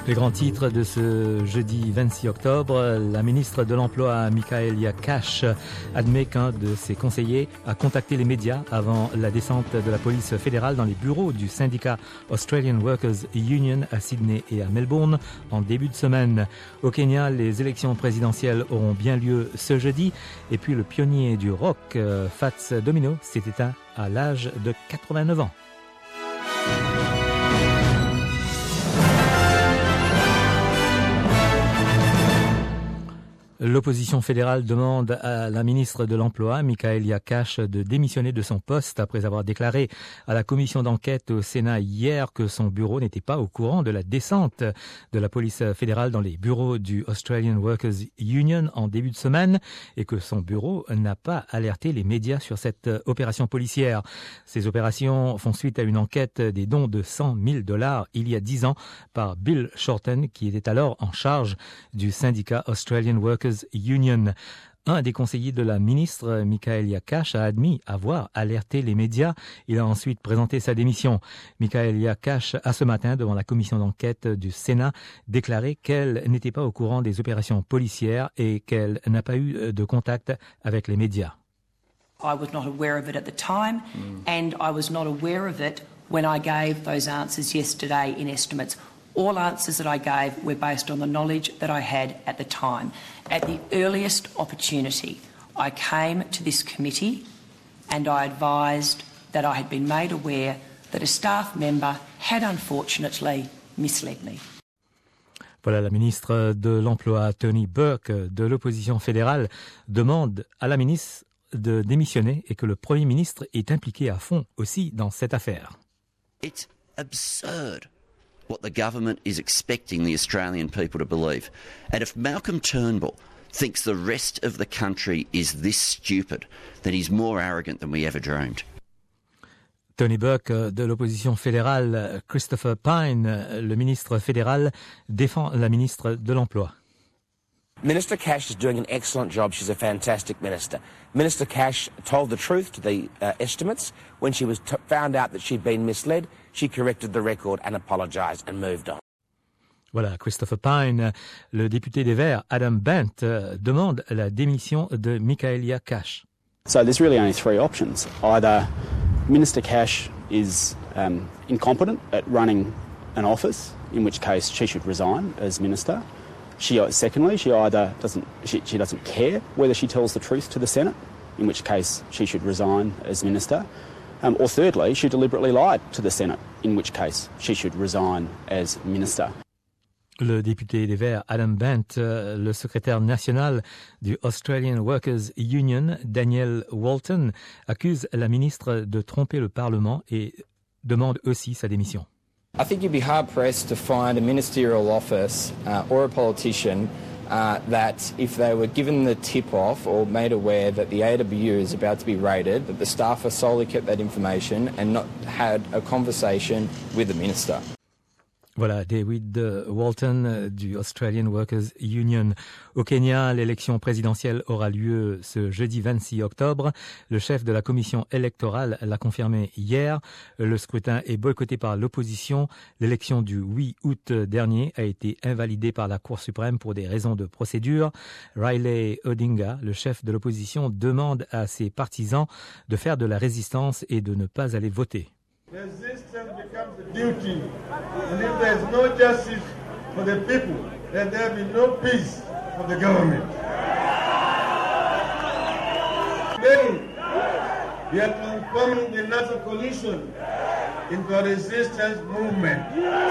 Les grands titres de ce jeudi 26 octobre, la ministre de l'Emploi, Michaelia Cash, admet qu'un de ses conseillers a contacté les médias avant la descente de la police fédérale dans les bureaux du syndicat Australian Workers Union à Sydney et à Melbourne en début de semaine. Au Kenya, les élections présidentielles auront bien lieu ce jeudi. Et puis le pionnier du rock, Fats Domino, s'est éteint à l'âge de 89 ans. L'opposition fédérale demande à la ministre de l'Emploi, Michaelia Cash, de démissionner de son poste après avoir déclaré à la commission d'enquête au Sénat hier que son bureau n'était pas au courant de la descente de la police fédérale dans les bureaux du Australian Workers Union en début de semaine et que son bureau n'a pas alerté les médias sur cette opération policière. Ces opérations font suite à une enquête des dons de $100,000 il y a 10 ans par Bill Shorten, qui était alors en charge du syndicat Australian Workers Union. Un des conseillers de la ministre, Michaelia Cash, a admis avoir alerté les médias. Il a ensuite présenté sa démission. Michaelia Cash a ce matin, devant la commission d'enquête du Sénat, déclaré qu'elle n'était pas au courant des opérations policières et qu'elle n'a pas eu de contact avec les médias. I was not aware of it at the time, and I was not aware of it when I gave those answers yesterday in estimates. All answers that I gave were based on the knowledge that I had at the time. At the earliest opportunity, I came to this committee and I advised that I had been made aware that a staff member had unfortunately misled me. Voilà, la ministre de l'Emploi, Tony Burke, de l'opposition fédérale, demande à la ministre de démissionner et que le Premier ministre est impliqué à fond aussi dans cette affaire. It's absurd what the government is expecting the Australian people to believe. And if Malcolm Turnbull thinks the rest of the country is this stupid, then he's more arrogant than we ever dreamed. Tony Burke de l'opposition fédérale, Christopher Pyne, le ministre fédéral, défend la ministre de l'Emploi. Minister Cash is doing an excellent job. She's a fantastic minister. Minister Cash told the truth to the estimates. When she was found out that she'd been misled, she corrected the record and apologised and moved on. Voilà, Christopher Pyne, le député des Verts, Adam Bent, demande la démission de Michaelia Cash. So there's really only three options. Either Minister Cash is incompetent at running an office, in which case she should resign as minister. Secondly, she either doesn't care whether she tells the truth to the Senate, in which case she should resign as minister. Or thirdly, she deliberately lied to the Senate, in which case she should resign as minister. Le député des Verts, Adam Bent, le secrétaire national du Australian Workers Union, Daniel Walton, accuse la ministre de tromper le Parlement et demande aussi sa démission. I think you'd be hard-pressed to find a ministerial office or a politician that if they were given the tip-off or made aware that the AWU is about to be raided, that the staff have solely kept that information and not had a conversation with the minister. Voilà, David Walton du Australian Workers Union. Au Kenya, l'élection présidentielle aura lieu ce jeudi 26 octobre. Le chef de la commission électorale l'a confirmé hier. Le scrutin est boycotté par l'opposition. L'élection du 8 août dernier a été invalidée par la Cour suprême pour des raisons de procédure. Riley Odinga, le chef de l'opposition, demande à ses partisans de faire de la résistance et de ne pas aller voter. Resistance becomes a duty, and if there is no justice for the people, then there will be no peace for the government. Today, we are transforming the National Coalition into a resistance movement.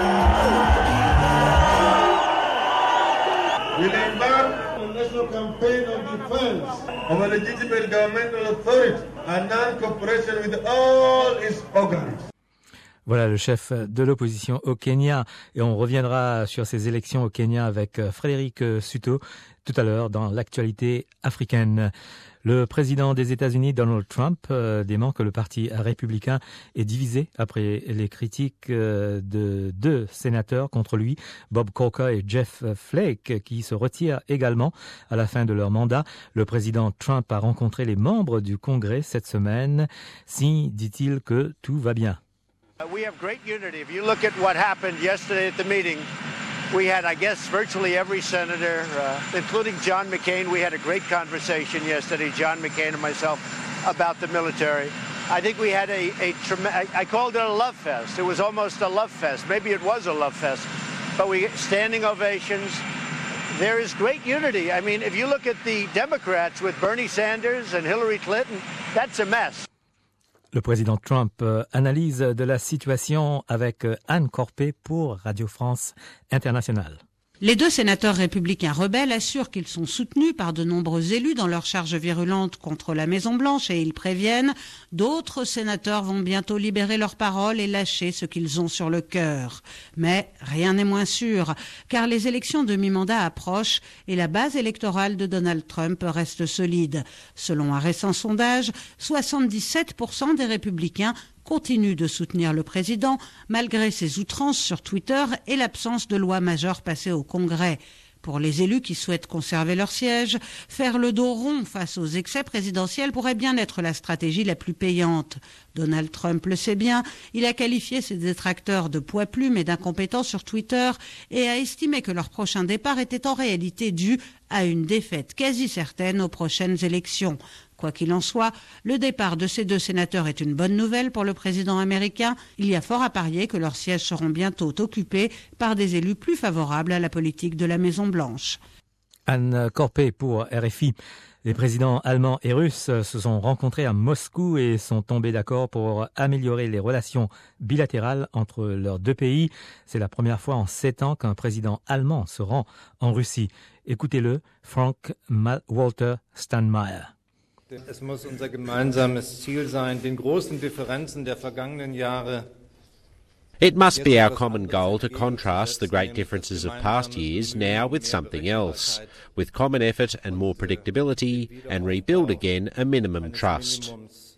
We'll embark on a national campaign of defense of a legitimate governmental authority and non-cooperation with all its organs. Voilà le chef de l'opposition au Kenya, et on reviendra sur ces élections au Kenya avec Frédéric Suto tout à l'heure dans l'actualité africaine. Le président des États-Unis, Donald Trump, dément que le parti républicain est divisé après les critiques de deux sénateurs contre lui, Bob Corker et Jeff Flake, qui se retirent également à la fin de leur mandat. Le président Trump a rencontré les membres du Congrès cette semaine. Signe, dit-il, que tout va bien. We have great unity. If you look at what happened yesterday at the meeting, We had, I guess, virtually every senator, including John McCain. We had a great conversation yesterday, John McCain and myself, about the military. I think we had I called it a love fest. It was almost a love fest. Maybe it was a love fest. But we standing ovations. There is great unity. I mean, if you look at the Democrats with Bernie Sanders and Hillary Clinton, that's a mess. Le président Trump analyse de la situation avec Anne Corpé pour Radio France Internationale. Les deux sénateurs républicains rebelles assurent qu'ils sont soutenus par de nombreux élus dans leur charge virulente contre la Maison-Blanche et ils préviennent d'autres sénateurs vont bientôt libérer leurs paroles et lâcher ce qu'ils ont sur le cœur. Mais rien n'est moins sûr, car les élections de mi-mandat approchent et la base électorale de Donald Trump reste solide. Selon un récent sondage, 77% des républicains continue de soutenir le président malgré ses outrances sur Twitter et l'absence de loi majeure passée au Congrès. Pour les élus qui souhaitent conserver leur siège, faire le dos rond face aux excès présidentiels pourrait bien être la stratégie la plus payante. Donald Trump le sait bien, il a qualifié ses détracteurs de poids-plumes et d'incompétents sur Twitter et a estimé que leur prochain départ était en réalité dû à une défaite quasi certaine aux prochaines élections. Quoi qu'il en soit, le départ de ces deux sénateurs est une bonne nouvelle pour le président américain. Il y a fort à parier que leurs sièges seront bientôt occupés par des élus plus favorables à la politique de la Maison-Blanche. Anne Corpé pour RFI. Les présidents allemands et russes se sont rencontrés à Moscou et sont tombés d'accord pour améliorer les relations bilatérales entre leurs deux pays. C'est la première fois en 7 ans qu'un président allemand se rend en Russie. Écoutez-le, Frank-Walter Steinmeier. Es muss unser gemeinsames Ziel sein, den großen Differenzen der vergangenen Jahre. It must be our common goal to contrast the great differences of past years now with something else, with common effort and more predictability, and rebuild again a minimum trust.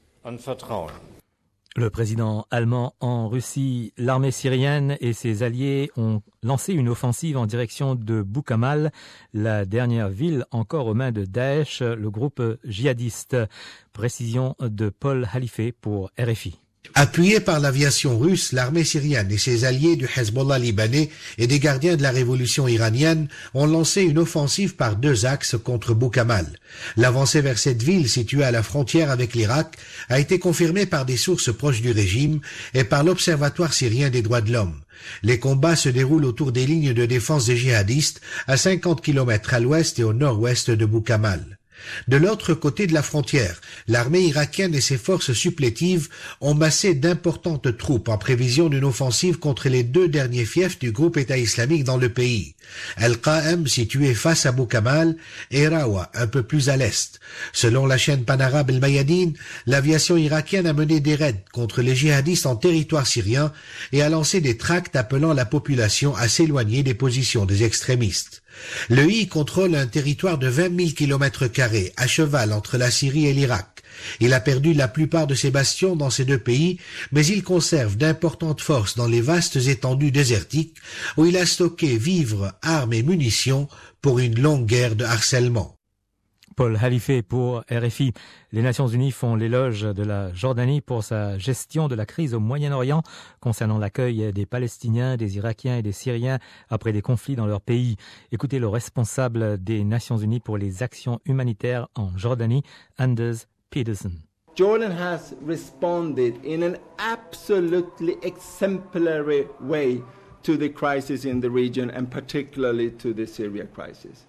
Le président allemand en Russie, l'armée syrienne et ses alliés ont lancé une offensive en direction de Boukamal, la dernière ville encore aux mains de Daesh, le groupe djihadiste. Précision de Paul Halifé pour RFI. Appuyée par l'aviation russe, l'armée syrienne et ses alliés du Hezbollah libanais et des gardiens de la révolution iranienne ont lancé une offensive par 2 axes contre Boukamal. L'avancée vers cette ville, située à la frontière avec l'Irak, a été confirmée par des sources proches du régime et par l'Observatoire syrien des droits de l'homme. Les combats se déroulent autour des lignes de défense des djihadistes à 50 km à l'ouest et au nord-ouest de Boukamal. De l'autre côté de la frontière, l'armée irakienne et ses forces supplétives ont massé d'importantes troupes en prévision d'une offensive contre les 2 derniers fiefs du groupe État islamique dans le pays. Al-Qa'em, situé face à Boukamal, et Rawa, un peu plus à l'est. Selon la chaîne panarabe El Mayadeen, l'aviation irakienne a mené des raids contre les djihadistes en territoire syrien et a lancé des tracts appelant la population à s'éloigner des positions des extrémistes. Le I contrôle un territoire de 20 000 km² à cheval entre la Syrie et l'Irak. Il a perdu la plupart de ses bastions dans ces 2 pays, mais il conserve d'importantes forces dans les vastes étendues désertiques où il a stocké vivres, armes et munitions pour une longue guerre de harcèlement. Paul Halifé pour RFI. Les Nations Unies font l'éloge de la Jordanie pour sa gestion de la crise au Moyen-Orient concernant l'accueil des Palestiniens, des Irakiens et des Syriens après des conflits dans leur pays. Écoutez le responsable des Nations Unies pour les actions humanitaires en Jordanie, Anders Peterson. Jordan has responded in an absolutely exemplary way to the crisis in the region and particularly to the Syria crisis.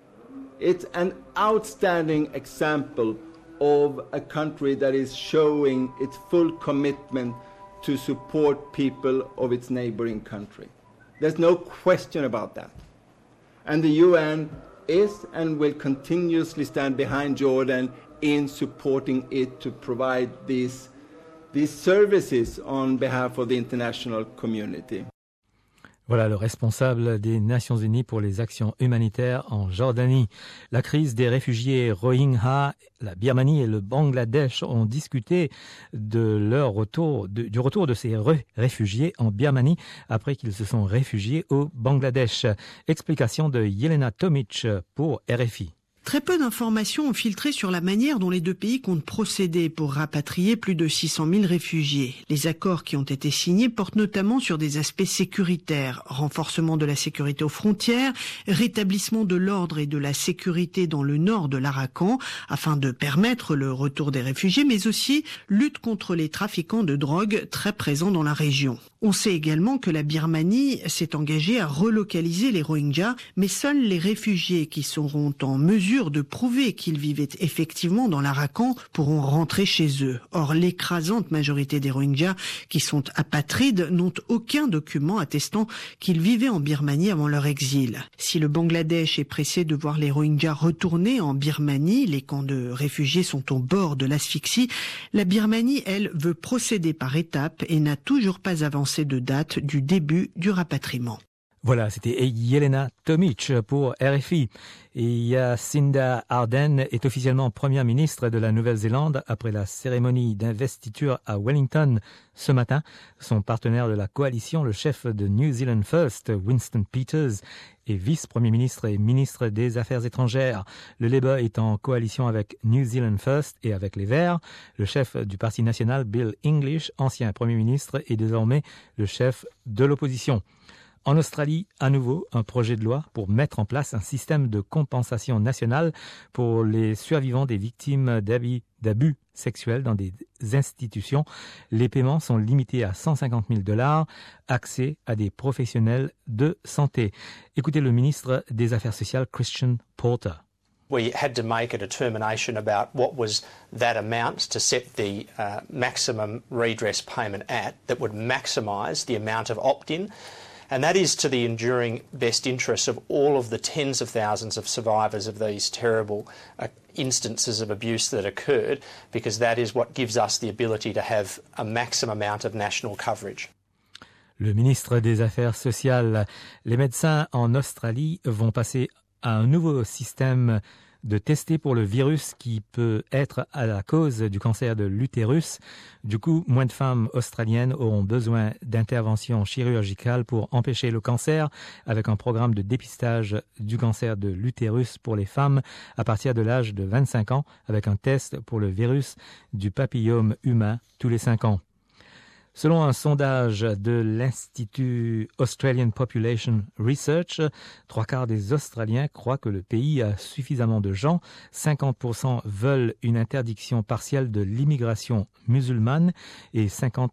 It's an outstanding example of a country that is showing its full commitment to support people of its neighboring country. There's no question about that. And the UN is and will continuously stand behind Jordan in supporting it to provide these services on behalf of the international community. Voilà le responsable des Nations Unies pour les actions humanitaires en Jordanie. La crise des réfugiés Rohingya, la Birmanie et le Bangladesh ont discuté de leur retour, du retour de ces réfugiés en Birmanie après qu'ils se sont réfugiés au Bangladesh. Explication de Yelena Tomic pour RFI. Très peu d'informations ont filtré sur la manière dont les deux pays comptent procéder pour rapatrier plus de 600 000 réfugiés. Les accords qui ont été signés portent notamment sur des aspects sécuritaires, renforcement de la sécurité aux frontières, rétablissement de l'ordre et de la sécurité dans le nord de l'Arakan, afin de permettre le retour des réfugiés, mais aussi lutte contre les trafiquants de drogue très présents dans la région. On sait également que la Birmanie s'est engagée à relocaliser les Rohingyas, mais seuls les réfugiés qui seront en mesure de prouver qu'ils vivaient effectivement dans l'Arakan pourront rentrer chez eux. Or, l'écrasante majorité des Rohingyas qui sont apatrides n'ont aucun document attestant qu'ils vivaient en Birmanie avant leur exil. Si le Bangladesh est pressé de voir les Rohingyas retourner en Birmanie, les camps de réfugiés sont au bord de l'asphyxie, la Birmanie, elle, veut procéder par étapes et n'a toujours pas avancé de date du début du rapatriement. Voilà, c'était Yelena Tomic pour RFI. Et Jacinda Ardern est officiellement première ministre de la Nouvelle-Zélande après la cérémonie d'investiture à Wellington ce matin. Son partenaire de la coalition, le chef de New Zealand First, Winston Peters, est vice-premier ministre et ministre des Affaires étrangères. Le Labour est en coalition avec New Zealand First et avec les Verts. Le chef du Parti national, Bill English, ancien premier ministre, est désormais le chef de l'opposition. En Australie, à nouveau, un projet de loi pour mettre en place un système de compensation nationale pour les survivants des victimes d'abus sexuels dans des institutions. Les paiements sont limités à $150,000, accès à des professionnels de santé. Écoutez le ministre des Affaires sociales, Christian Porter. We had to make a determination about what was that amount to set the maximum redress payment at that would maximise the amount of opt-in. And that is to the enduring best interests of all of the tens of thousands of survivors of these terrible instances of abuse that occurred, because that is what gives us the ability to have a maximum amount of national coverage. Le ministre des Affaires sociales, les médecins en Australie vont passer à un nouveau système de tester pour le virus qui peut être à la cause du cancer de l'utérus. Du coup, moins de femmes australiennes auront besoin d'interventions chirurgicales pour empêcher le cancer, avec un programme de dépistage du cancer de l'utérus pour les femmes à partir de l'âge de 25 ans, avec un test pour le virus du papillome humain tous les 5 ans. Selon un sondage de l'Institut Australian Population Research, 3/4 des Australiens croient que le pays a suffisamment de gens. 50% veulent une interdiction partielle de l'immigration musulmane et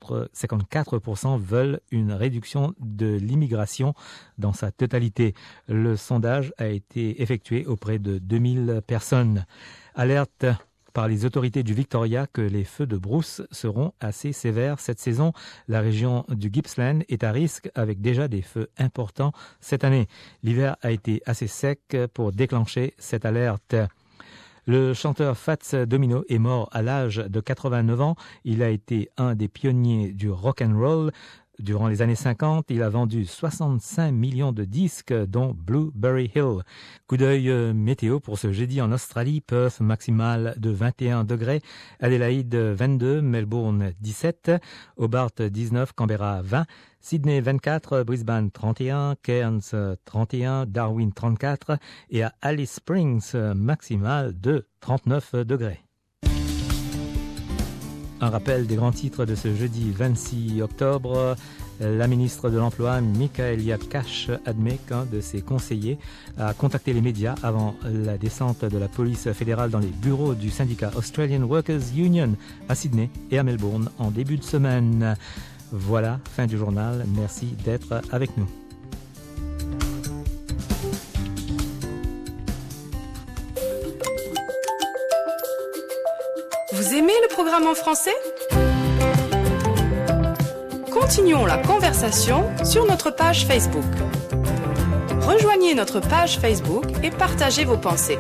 54% veulent une réduction de l'immigration dans sa totalité. Le sondage a été effectué auprès de 2000 personnes. Alerte par les autorités du Victoria que les feux de brousse seront assez sévères cette saison. La région du Gippsland est à risque avec déjà des feux importants cette année. L'hiver a été assez sec pour déclencher cette alerte. Le chanteur Fats Domino est mort à l'âge de 89 ans. Il a été un des pionniers du rock and roll. Durant les années 50, il a vendu 65 millions de disques, dont Blueberry Hill. Coup d'œil météo pour ce jeudi en Australie. Perth maximal de 21 degrés, Adélaïde 22, Melbourne 17, Hobart 19, Canberra 20, Sydney 24, Brisbane 31, Cairns 31, Darwin 34 et à Alice Springs maximal de 39 degrés. Un rappel des grands titres de ce jeudi 26 octobre. La ministre de l'Emploi, Michaelia Cash, admet qu'un de ses conseillers a contacté les médias avant la descente de la police fédérale dans les bureaux du syndicat Australian Workers Union à Sydney et à Melbourne en début de semaine. Voilà, fin du journal. Merci d'être avec nous. Vous aimez le programme en français ? Continuons la conversation sur notre page Facebook. Rejoignez notre page Facebook et partagez vos pensées.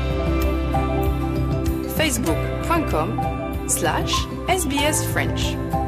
facebook.com/sbsfrench